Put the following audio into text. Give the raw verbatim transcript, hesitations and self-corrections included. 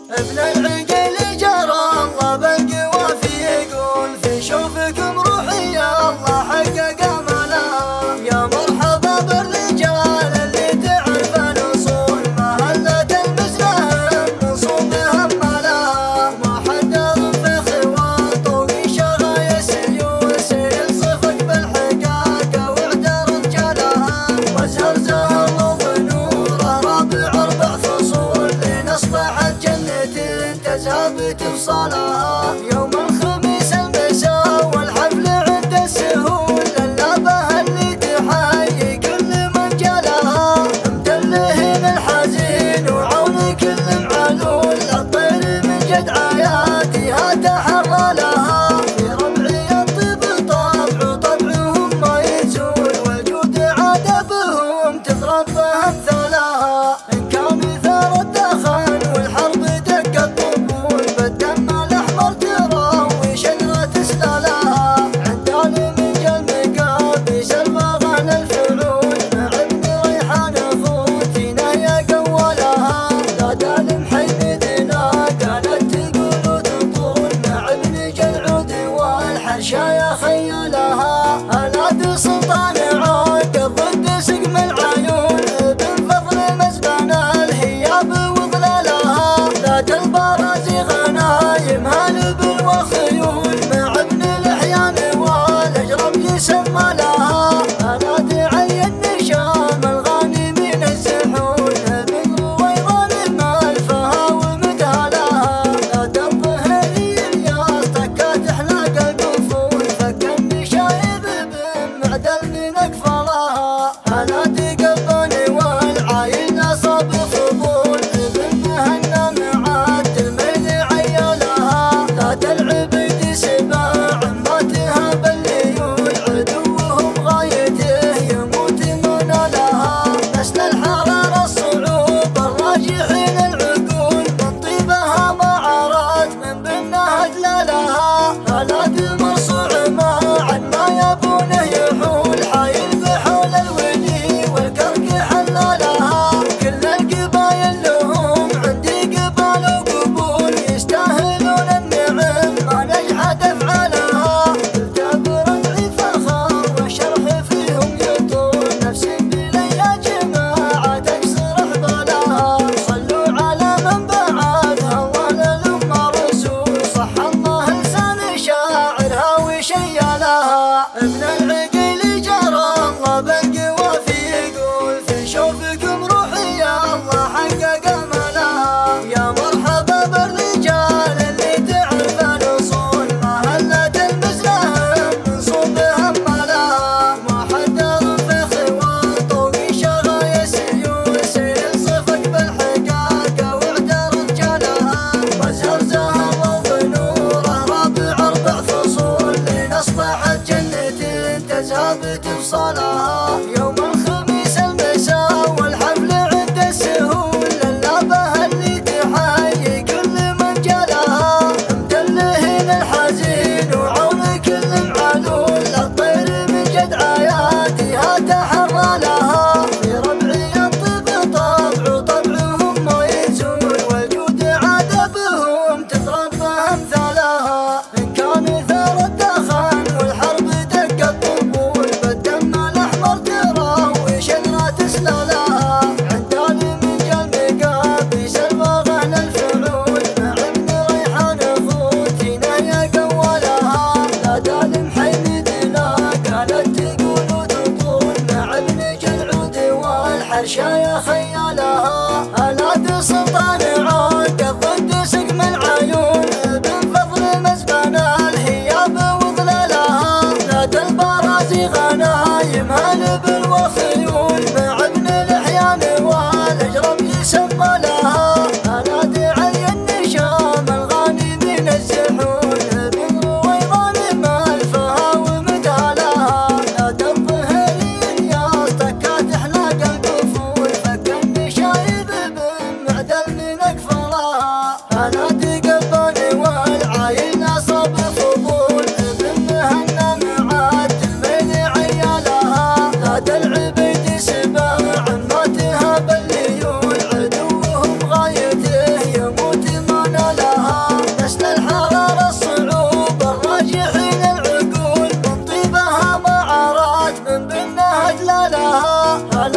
ابن العقيل جرى الله بالقوافي يقول في شوفكم روحي يا الله حقق املها. يا مرحبا بالرجال اللي تعرف الاصول مهلة المزلهم نصوبهم ملاها. ما حد رفخ وطوق شغايا السيول سيل صفق بالحقاقة وعد رجالها. وازهر زهر وظنوره رابع اربع فصول لنصبحت جنة تزهب توصلها. يوم الخميس المساء والحفل عند السهول اللابه اللي تحيي كل من جالها. مدلهن الحزين وعون كل معلول الطير من جد عياتها تحرى لها. في ربعي الطيب طبع طبعهم ما يزول والجود عاد بهم تضرب امثالها. ان كان ثار الدخان والحرب دق الطبول بالدم الاحمر تراوي شجره سلالها. عندنا من جل مقابيس المغان الفعول مع ابن ريحان خوتنا يا قولها. لا دال محمدنا كانت تقول تطول مع ابن جلعود والحرشايا خيالها. هلاد سلطان عاقب ضد سقم العيون ابن فضل مزبان الهياب وظلالها. ذات البرازي غنايم هالبل وخيول مع ابن الاحيان والاجرب يسمى لها. انا دعي النشام الغاني من الزحول ابن رويضان مالفها ومدهلها. لا تنظهري الياس تكات احلاق القفول فكني شايب بمعدل من اقفالها. انا تقبني والعاين اصاب فضول ابن مهنا معدل من عيالها. لا تلعب سباع ما تهاب الليول عدوهم غايته يموت من لها. نسل الحرارة الصعوبة الراجحين العقول من طيبها ما عرت من بنها دلالها. هلاد مرصوع ما عن ما يبونه يحول حايل بحول الولي والكرك حلالها. كل القبايل لهم عندي قبال وقبول يستاهلون النعم ما نجحت افعالها. التاب ربعي فخار والشرح فيهم يطول نفسي بلي يا جماعة تكسر حبالها. صلوا على من بعثها الله للأمة رسول صح الله لسان شاعرها وشيالها. ابن العقيل جرى الله بالقوافي يقول في شوفكم روحي يا الله حقق املها. يا مرحبا بالرجال اللي تعرف الاصول مهلة المزلهم من صوبهم ملاها. ما حد رفخ وطوق شغايا السيول سيل صفق بالحقاقة وعد رجالها. وازهر زهر وظنوره رابع اربع فصول لنصبحت جنة تزهب توصلها. يوم الخميس المساء والحفل عند السهول اللابه اللي تحيي كل من جالها. مدلهن الحزين وعون كل معلول الطير من جد عياتها تحرى لها. في ربعي الطيب طبع طبعهم ما يزول والجود عاد بهم تضرب امثالها. ان كان ثار الدخان والحرب دق الطبول بالدم الاحمر تراوي شجره سلالها. عندنا من جل مقابيس المغان الفعول مع ابن ريحان خوتنا يا قولها. لا دال محمدنا كانت تقول تطول مع ابن جلعود والحرشايا خيالها. هلاد سلطان عاقب ضد سقم العيون ابن فضل مزبان الهياب وظلالها. ذات البرازي غنايم هالبل وخيول مع ابن الاحيان والاجرب يسمى لها. انا دعي النشام الغاني من الزحول ابن رويضان مالفها ومدهلها. لا تنظهري الياس تكات احلاق القفول فكني شايب بمعدل من اقفالها. انا تقبني والعاين اصاب فضول ابن مهنا معدل من عيالها. لا تلعب سباع ما تهاب الليول عدوهم هلا